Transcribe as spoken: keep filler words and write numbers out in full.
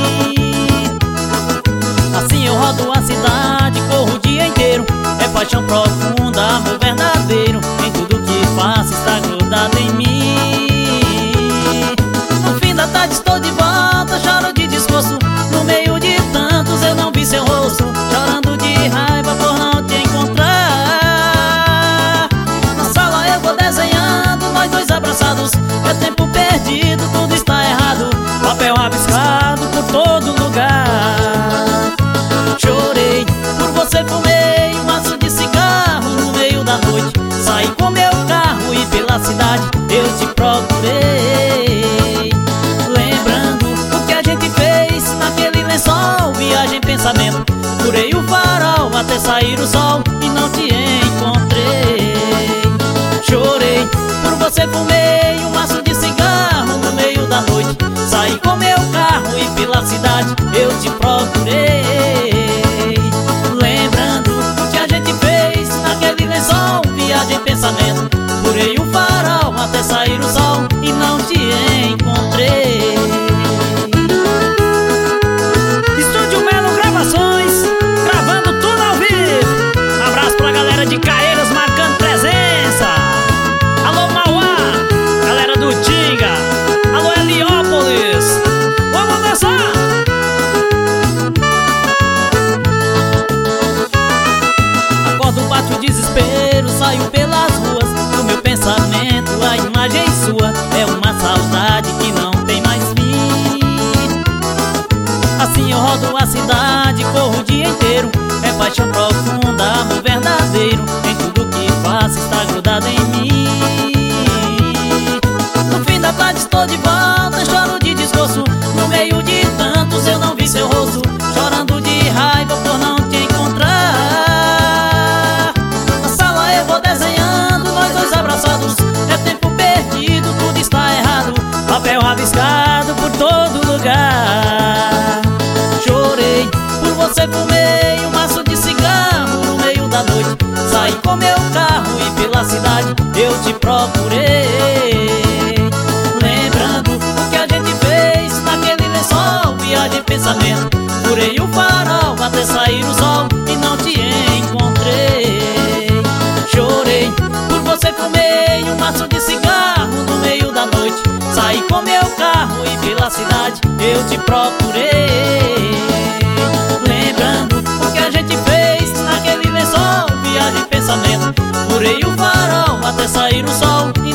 Assim eu rodo a cidade, corro o dia inteiro. É paixão profunda, amor verdadeiro. Em tudo que faço está grudado em mim. No fim da tarde estou de volta, choro de desgosto. No meio de tantos eu não vi seu rosto, chorando de raiva por não te encontrar. Na sala eu vou desenhando, nós dois abraçados. É tempo perdido, tudo está errado. Papel rabiscado por todo lugar. Chorei por você, fumei um maço de cigarro no meio da noite. Saí com meu carro e pela cidade eu te procurei, lembrando o que a gente fez naquele lençol. Viagem, pensamento, furei o farol até sair o sol e não te encontrei. Chorei por você, fumei um maço de cigarro no meio da noite. Saí com meu carro e pela cidade eu te procurei, lembrando o que a gente fez naquele lençol. Viagem, pensamento, furei o farol até sair o sol e não te encontrei. Estúdio Melo Gravações, gravando tudo ao vivo. Abraço pra galera de Caeiras marcando presença. Alô Mauá, galera do Tinga. Alô Heliópolis, vamos dançar. Acordo, bate o desespero, saio pelas ruas. No meu pensamento a imagem sua é uma saudade que não tem mais fim. Assim eu rodo a cidade, corro o dia inteiro. É paixão profunda, amor verdadeiro. Em tudo que faço está grudado em mim. No fim da tarde estou de volta, choro de desgosto. No meio de tantos eu não vi seu rosto, chorando de raiva por não te encontrar. Na sala eu vou desenhando, nós dois abraçados. É tempo perdido, tudo está errado. Papel rabiscado por todo lugar. Chorei por você, fumei um maço de cigarro no meio da noite. Saí com meu carro e pela cidade eu te procurei, lembrando o que a gente fez naquele lençol. Viagem, pensamento, furei o farol até sair o sol e não te encontrei. Chorei por você, fumei um maço de cigarro no meio da noite. Saí com meu carro e pela cidade eu te procurei, lembrando o que a gente fez naquele lençol. Viagem, pensamento, furei o farol até sair o sol e